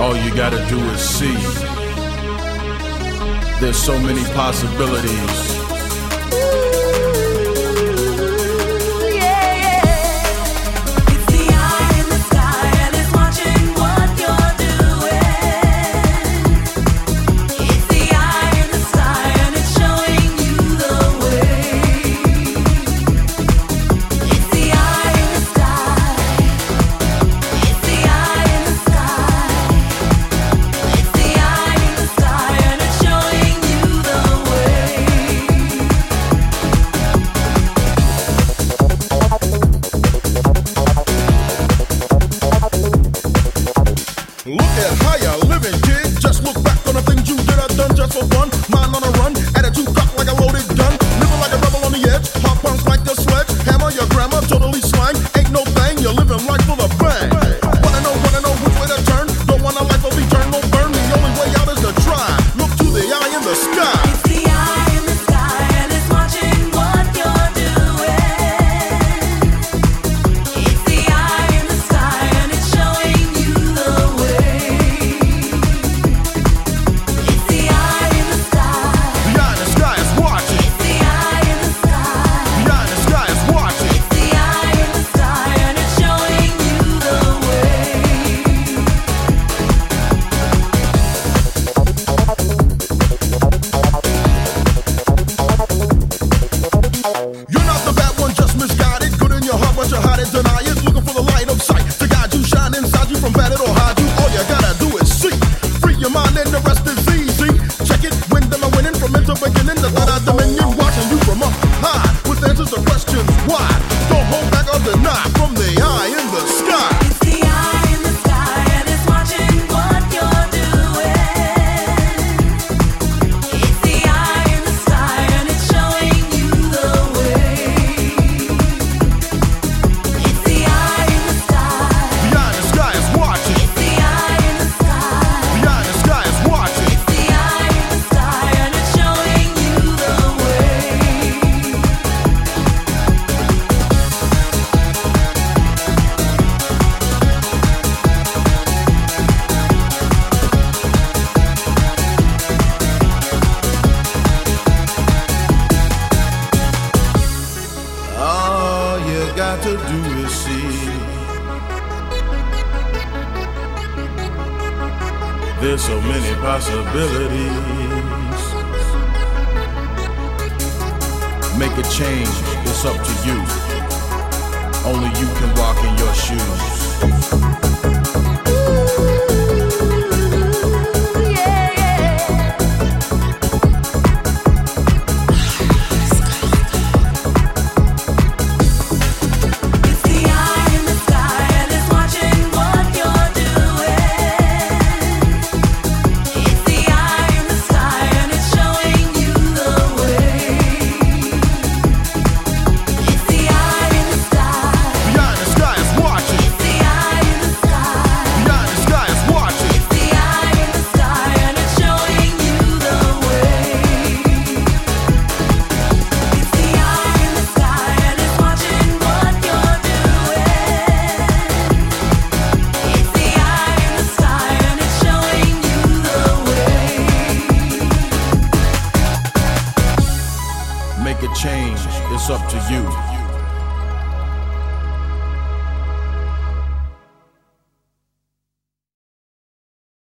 All you gotta do is see. There's so many possibilities. Look at how you're living, kid. Just look back on the things you did. I done just for fun. Mind on a run, attitude cocked like a loaded gun. Living like a rebel on the edge. Hot punks like a sledge. Hammer your grammar, totally slang. Ain't no thing. You're living life full of bang. Wanna know which way to turn? Don't want a life of eternal burn. The only way out is to try. Look to the eye in the sky. It's the eye in the sky, and it's watching what you're doing. It's the eye in the sky, and it's showing you the way. It's the eye in the sky. The eye in the sky is watching. It's the eye in the sky. The eye in the sky is watching. It's the eye in the sky, and it's showing you the way. You're not the bad one, just misguided. Good in your heart, but you hide it, deny it. Looking for the light of sight to guide you, shine inside you from bad it or hide you. All you gotta do is see. Free your mind and the rest is easy. Check it, when them are winning from into beginning. The third dominion watching you from up high with answers to questions why. Don't hold back or deny from the eye in the sky. It's the eye in the sky, and it's watching what you're doing. It's the eye in the sky, and it's showing you the way. It's the eye in the sky. The eye in the sky is watching. It's the eye in the sky. The eye in the sky is watching. It's the eye in the sky, and it's showing you the way. All you got to do is see. There's so many possibilities. Make a change, it's up to you. Only you can walk in your shoes. It's the eye in the sky, and it's watching what you're doing. It's the eye in the sky, and it's showing you the way. It's the eye in the sky. The eye in the sky is watching. It's the eye in the sky. The eye in the sky is watching. It's the eye in the sky, and it's showing you the way. It's the eye in the sky, and it's watching what you're doing. It's the eye in the sky, and it's showing you the way. Make a change, it's up to you.